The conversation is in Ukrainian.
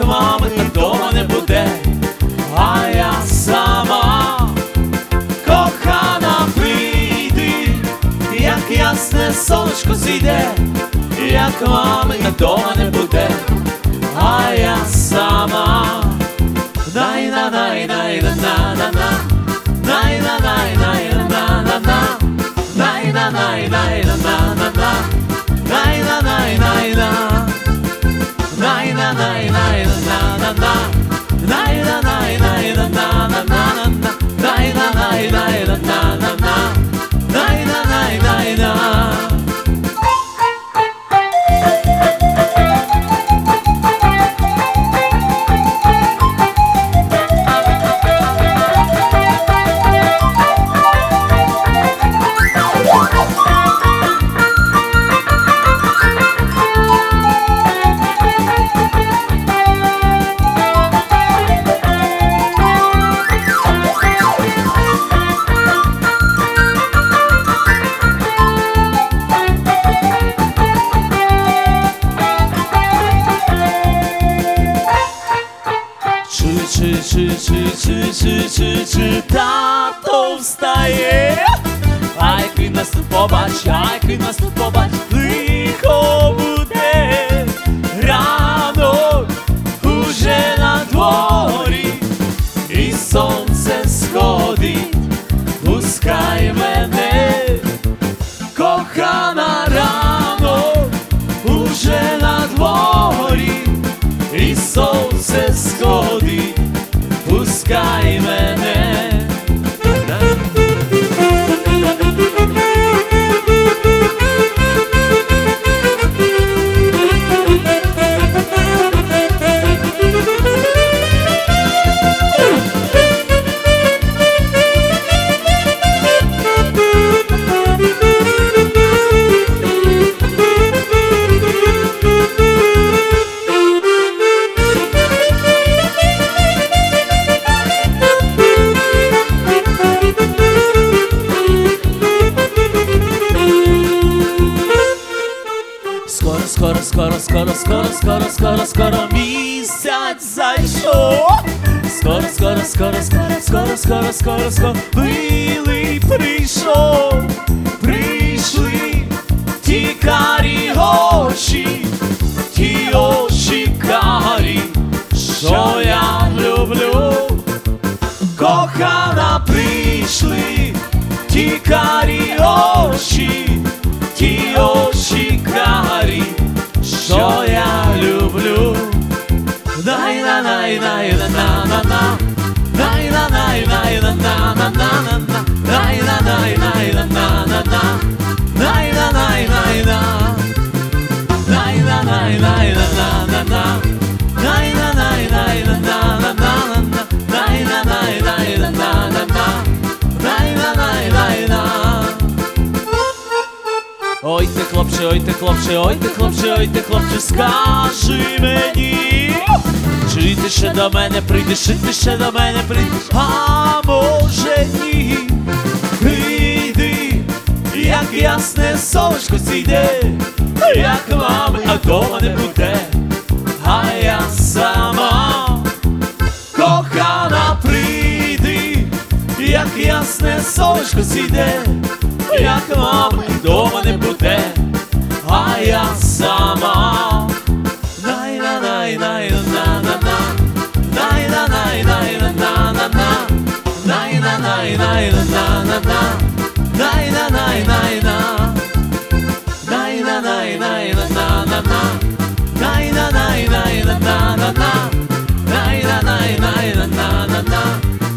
як мами, та дома не буде, а я сама. Кохана, прийди, як ясне сонечко зійде, як мами, та дома не буде, а я сама. Най-на-най-най-на-на-на-на, най-на-най-най-на-на-на-на, най-на-най-най-на-на-на-на, най-на-най-най-на, най-на-най-най-на-на-на, най-на-най-най-на-на-на-на, най-на-най-най-на-на-на, най-на-най-най-на. Чи тато встає, а який нас тут побач, а який нас тут побач, лихо буде, ранок уже на дворі, і сонце сходить, пускай мене, кохана, ранок уже на дворі, і сонце сходить, пускай мене. Скоро місяць зайшов. Скоро білий прийшов. Прийшли ті карі очі, ті очі карі, що я люблю. Кохана, прийшли ті карі очі, ті очі карі, що я люблю. Най-на-най-най-на-на-на-на, най-на-най-най-на-на-на-на, най-на-най-най-на-на-на, най-на-най-най-на, най-на-най-най-на-на-на, най-на-най-най-на-на-на-на, най-на-най-най-на-на-на, най-на-най-най-на. Ой ти хлопче, ой ти хлопче, ой ти хлопче, ой ти хлопче, скажи мені, чи ти ще до мене прийдеш, чи ти ще до мене прийдеш, а може ні. Прийди, як ясне сонечко зійде, як мами, а дома не буде, а я сама. Кохана, прийди, як ясне сонечко зійде, як мами, дома не буде, а я сама. Най-на-най-най-на-на-на, най-на-най-най-на-на-на, най-на-най-най-на-на-на, най-на-най-най-на, най-на-най-най-на-на-на, най-на-най-най-на-на-на, най-на-най-най-на-на-на,